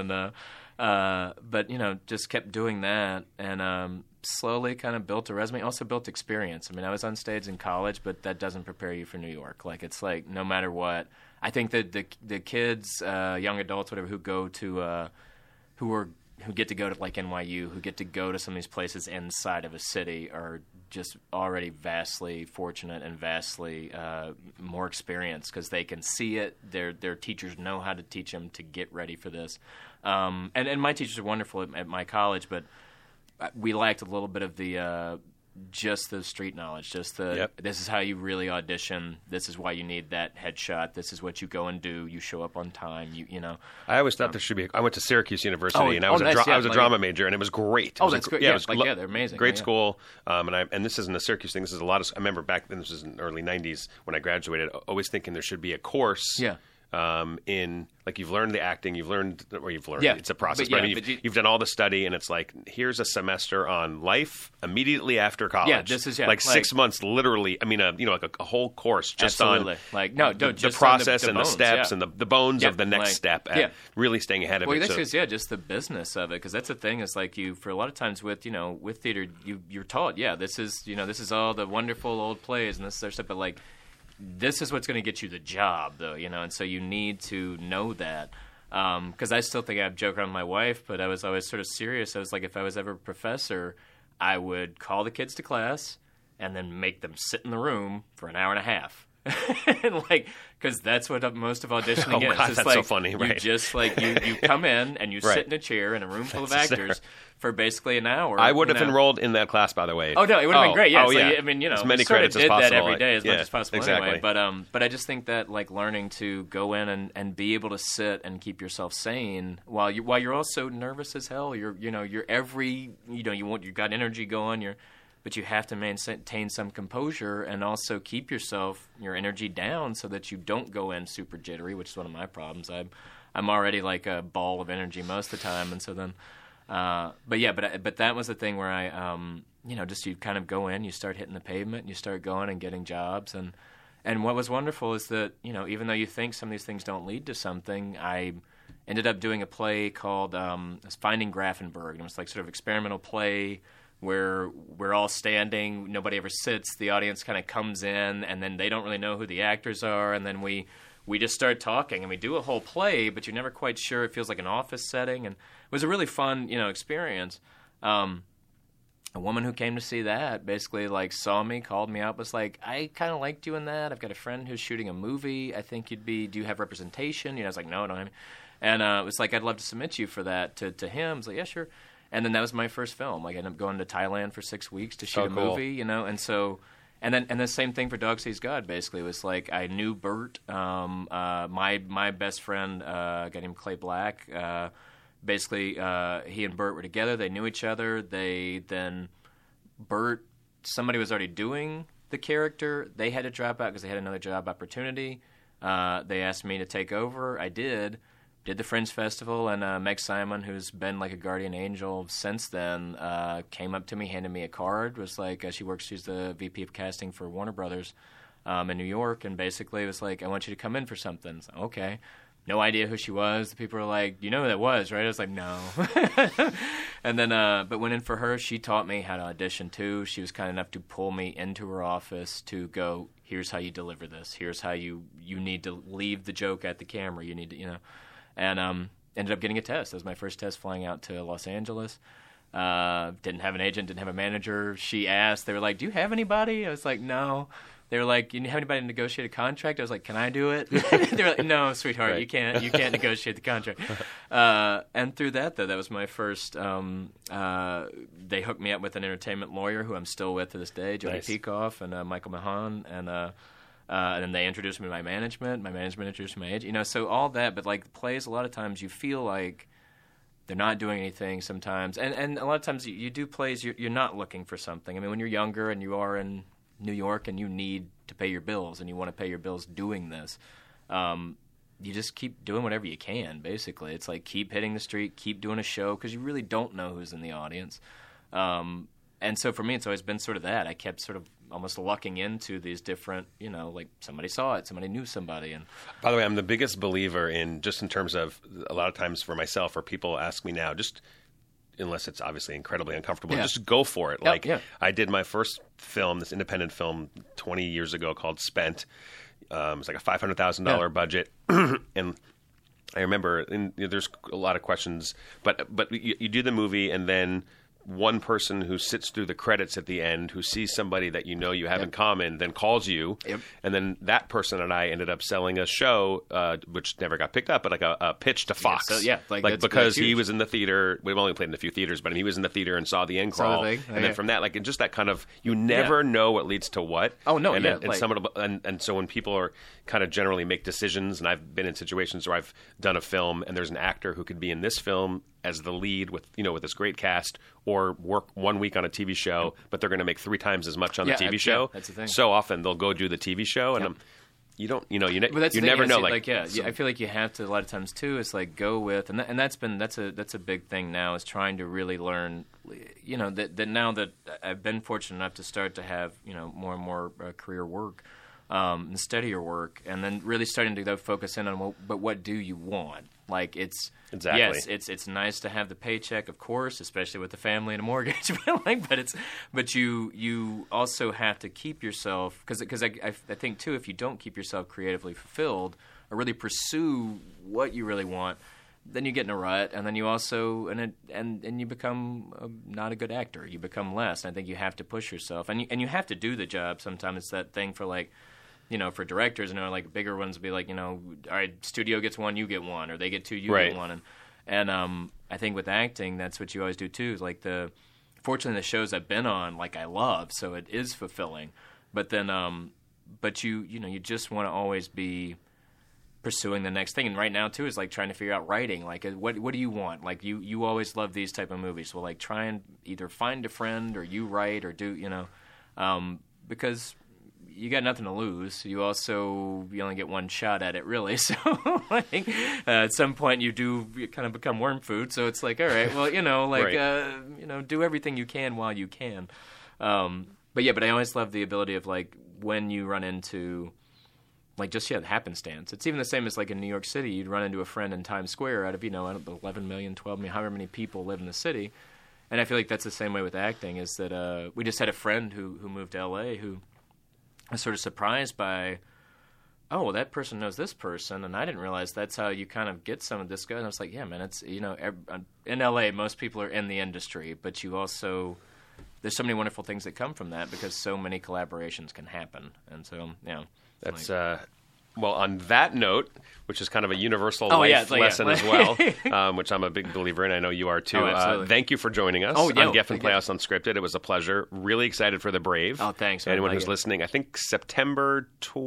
Speaker 5: and but just kept doing that, and slowly kind of built a resume. Also built experience. I mean, I was on stage in college, but that doesn't prepare you for New York. Like it's like no matter what, I think that the kids, young adults, whatever, who go to who get to go to like NYU, who get to go to some of these places inside of a city, are just already vastly fortunate and vastly more experienced because they can see it. Their teachers know how to teach them to get ready for this. And my teachers are wonderful at my college, but we lacked a little bit of the just the street knowledge, just the this is how you really audition. This is why you need that headshot. This is what you go and do. You show up on time. You know.
Speaker 3: I always thought there should be. I went to Syracuse University, and I was
Speaker 5: nice,
Speaker 3: I was a drama major, and it was great.
Speaker 5: Oh, that's great.
Speaker 3: Yeah, it was
Speaker 5: they're amazing.
Speaker 3: Great school. And this isn't a Syracuse thing. This is a lot of. I remember back then. This was in the early '90s when I graduated. Always thinking there should be a course.
Speaker 5: Yeah.
Speaker 3: In like you've learned the acting, you've learned
Speaker 5: Yeah.
Speaker 3: it's a process.
Speaker 5: But
Speaker 3: But, I mean, you've done all the study, and it's like here's a semester on life immediately after college.
Speaker 5: Yeah, this is
Speaker 3: like 6 months, literally. I mean, like a whole course just
Speaker 5: absolutely.
Speaker 3: on
Speaker 5: like no,
Speaker 3: the
Speaker 5: just
Speaker 3: process
Speaker 5: on
Speaker 3: and
Speaker 5: bones,
Speaker 3: the steps
Speaker 5: yeah.
Speaker 3: and the bones of the next
Speaker 5: like,
Speaker 3: step.
Speaker 5: yeah.
Speaker 3: Really staying ahead of
Speaker 5: Well,
Speaker 3: it.
Speaker 5: that's
Speaker 3: So-
Speaker 5: just just the business of it, because that's the thing is like you for a lot of times with with theater you're taught this is all the wonderful old plays and this other stuff, but like this is what's going to get you the job though, and so you need to know that. Because I still think I joke around with my wife, but I was always sort of serious. I was like, if I was ever a professor, I would call the kids to class and then make them sit in the room for an hour and a half. And because that's what most of auditioning is.
Speaker 3: God,
Speaker 5: it's
Speaker 3: that's
Speaker 5: like,
Speaker 3: so funny, right?
Speaker 5: You just you come in and you
Speaker 3: Right.
Speaker 5: sit in a chair in a room full of actors for basically an hour.
Speaker 3: I would have enrolled in that class, by the way.
Speaker 5: Oh no, it would have been great. Yeah,
Speaker 3: Oh,
Speaker 5: so,
Speaker 3: yeah.
Speaker 5: I mean,
Speaker 3: as many
Speaker 5: we sort
Speaker 3: credits
Speaker 5: of
Speaker 3: as
Speaker 5: did
Speaker 3: possible.
Speaker 5: that every day as much
Speaker 3: Yeah,
Speaker 5: as possible
Speaker 3: exactly.
Speaker 5: anyway. But I just think that learning to go in and be able to sit and keep yourself sane while you're also nervous as hell. You're you got energy going. But you have to maintain some composure and also keep your energy down so that you don't go in super jittery, which is one of my problems. I'm already like a ball of energy most of the time, and so then, but that was the thing where I, just you kind of go in, you start hitting the pavement, and you start going and getting jobs, and what was wonderful is that even though you think some of these things don't lead to something, I ended up doing a play called Finding Grafenberg, and it was like sort of experimental play where we're all standing, nobody ever sits, the audience kind of comes in, and then they don't really know who the actors are, and then we just start talking, and we do a whole play, but you're never quite sure. It feels like an office setting, and it was a really fun, experience. A woman who came to see that basically like saw me, called me up, was like, I kind of like doing that. I've got a friend who's shooting a movie. I think do you have representation? I was like, no, I don't have any. And it was like, I'd love to submit you for that to him. I was like, yeah, sure. And then that was my first film. Like, I ended up going to Thailand for 6 weeks to shoot a movie, and so... And then the same thing for Dog Sees God, basically. It was like I knew Bert, my best friend, a guy named Clay Black. Basically, he and Bert were together. They knew each other. Somebody was already doing the character. They had to drop out because they had another job opportunity. They asked me to take over. I did the Fringe Festival, and Meg Simon, who's been like a guardian angel since then, came up to me, handed me a card, was like, she's the VP of casting for Warner Brothers in New York, and basically it was like, I want you to come in for something. So, okay. No idea who she was. The people were like, you know who that was, right? I was like, no. And then, but went in for her. She taught me how to audition too. She was kind enough to pull me into her office to go, here's how you deliver this. Here's how you need to leave the joke at the camera. You need to, and ended up getting a test. That was my first test flying out to Los Angeles. Didn't have an agent, didn't have a manager. She asked, they were like, do you have anybody? I was like, no. They were like, you have anybody to negotiate a contract? I was like, can I do it? They were like, no, sweetheart, you can't negotiate the contract. And through that, though, that was my first, they hooked me up with an entertainment lawyer who I'm still with to this day, Jody Peikoff and Michael Mahan, and then they introduced me to my management introduced me to my agent, so all that. But like plays, a lot of times you feel like they're not doing anything sometimes, and a lot of times you do plays, you're not looking for something. I mean, when you're younger and you are in New York and you need to pay your bills and you want to pay your bills doing this, you just keep doing whatever you can, basically. It's like keep hitting the street, keep doing a show, because you really don't know who's in the audience. And so for me, it's always been sort of that. I kept sort of almost lucking into these different, like somebody saw it, somebody knew somebody. And
Speaker 3: by the way, I'm the biggest believer in terms of a lot of times for myself, or people ask me now, just unless it's obviously incredibly uncomfortable, just go for it. I did my first film, this independent film 20 years ago called Spent. It was like a $500,000 budget. And I remember there's a lot of questions, but you do the movie, and then one person who sits through the credits at the end, who sees somebody that you have in common, then calls you, and then that person and I ended up selling a show, which never got picked up, but like a pitch to Fox. Because he was in the theater. We've only played in a few theaters, but he was in the theater and saw the end crawl, and then from that, just that kind of, you never know what leads to what.
Speaker 5: Oh no,
Speaker 3: and so when people are kind of generally make decisions, and I've been in situations where I've done a film and there's an actor who could be in this film as the lead with this great cast, or work 1 week on a TV show, but they're going to make 3 times as much on the TV show.
Speaker 5: That's the thing.
Speaker 3: So often they'll go do the TV show, and you never know.
Speaker 5: I feel like you have to, a lot of times too, is like go with, and that's a big thing now, is trying to really learn, that now that I've been fortunate enough to start to have more and more career work, and steadier work, and then really starting to focus in on, but what do you want? Like yes, it's nice to have the paycheck, of course, especially with the family and a mortgage. but you also have to keep yourself, because I think too, if you don't keep yourself creatively fulfilled or really pursue what you really want, then you get in a rut, and then you also and you become not a good actor. You become less. And I think you have to push yourself, and you have to do the job. Sometimes it's that thing for like, for directors, like bigger ones be like, all right, studio gets 1, you get 1, or they get 2, you get 1. And I think with acting, that's what you always do too. Is like fortunately the shows I've been on, like I love, so it is fulfilling. But then, but you just want to always be pursuing the next thing. And right now too is like trying to figure out writing. Like what do you want? Like you always love these type of movies. Well, like try and either find a friend or you write or do, because you got nothing to lose. You only get one shot at it, really. So like, at some point you kind of become worm food. So it's like, all right, well, right. Do everything you can while you can. But I always love the ability of like when you run into like just happenstance. It's even the same as like in New York City. You'd run into a friend in Times Square out of 11 million, 12 million, however many people live in the city. And I feel like that's the same way with acting, is that we just had a friend who moved to L.A. who was sort of surprised by, oh, well, that person knows this person, and I didn't realize that's how you kind of get some of this guy. And I was like, yeah, man, it's, in L.A., most people are in the industry, but you also, there's so many wonderful things that come from that because so many collaborations can happen. And so, yeah.
Speaker 3: That's, well, on that note, which is kind of a universal life lesson as well, which I'm a big believer in. I know you are too. Thank you for joining us on Geffen Playhouse Unscripted. It was a pleasure. Really excited for The Brave.
Speaker 5: Oh, thanks.
Speaker 3: Anyone who's listening, I think September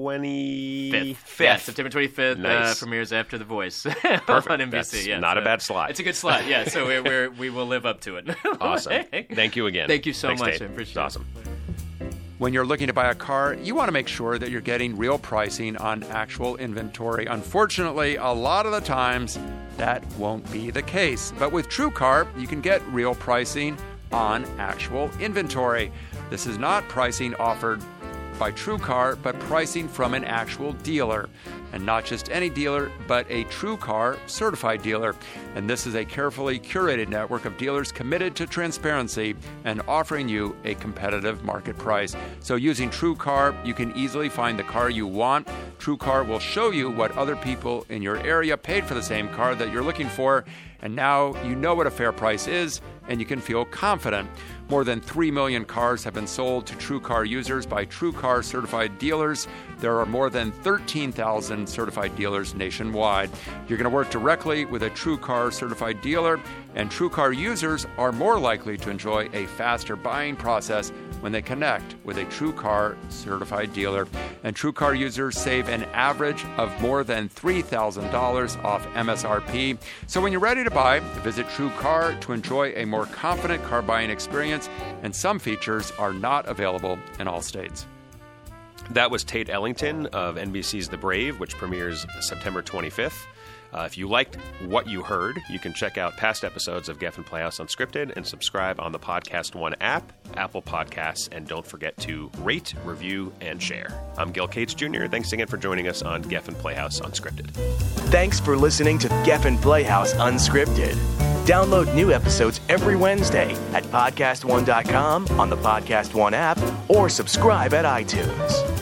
Speaker 3: 25th.
Speaker 5: Yeah, September 25th
Speaker 3: nice.
Speaker 5: Premieres after The Voice.
Speaker 3: Perfect.
Speaker 5: On NBC.
Speaker 3: That's not a bad slot.
Speaker 5: It's a good slot, yeah. So we will live up to it.
Speaker 3: Awesome. Thank you again.
Speaker 5: Thank you so
Speaker 3: Thanks,
Speaker 5: much.
Speaker 3: Tate.
Speaker 5: I appreciate
Speaker 3: it. Awesome.
Speaker 1: When you're looking to buy a car, you want to make sure that you're getting real pricing on actual inventory. Unfortunately, a lot of the times that won't be the case. But with TrueCar, you can get real pricing on actual inventory. This is not pricing offered by TrueCar, but pricing from an actual dealer. And not just any dealer, but a TrueCar certified dealer. And this is a carefully curated network of dealers committed to transparency and offering you a competitive market price. So using TrueCar, you can easily find the car you want. TrueCar will show you what other people in your area paid for the same car that you're looking for. And now you know what a fair price is, and you can feel confident. More than 3 million cars have been sold to TrueCar users by TrueCar certified dealers. There are more than 13,000 certified dealers nationwide. You're going to work directly with a TrueCar certified dealer, and TrueCar users are more likely to enjoy a faster buying process when they connect with a TrueCar certified dealer. And TrueCar users save an average of more than $3,000 off MSRP. So when you're ready to buy, visit TrueCar to enjoy a more confident car buying experience, and some features are not available in all states.
Speaker 3: That was Tate Ellington of NBC's The Brave, which premieres September 25th. If you liked what you heard, you can check out past episodes of Geffen Playhouse Unscripted and subscribe on the Podcast One app, Apple Podcasts, and don't forget to rate, review, and share. I'm Gil Cates Jr. Thanks again for joining us on Geffen Playhouse Unscripted.
Speaker 2: Thanks for listening to Geffen Playhouse Unscripted. Download new episodes every Wednesday at podcastone.com, on the Podcast One app, or subscribe at iTunes.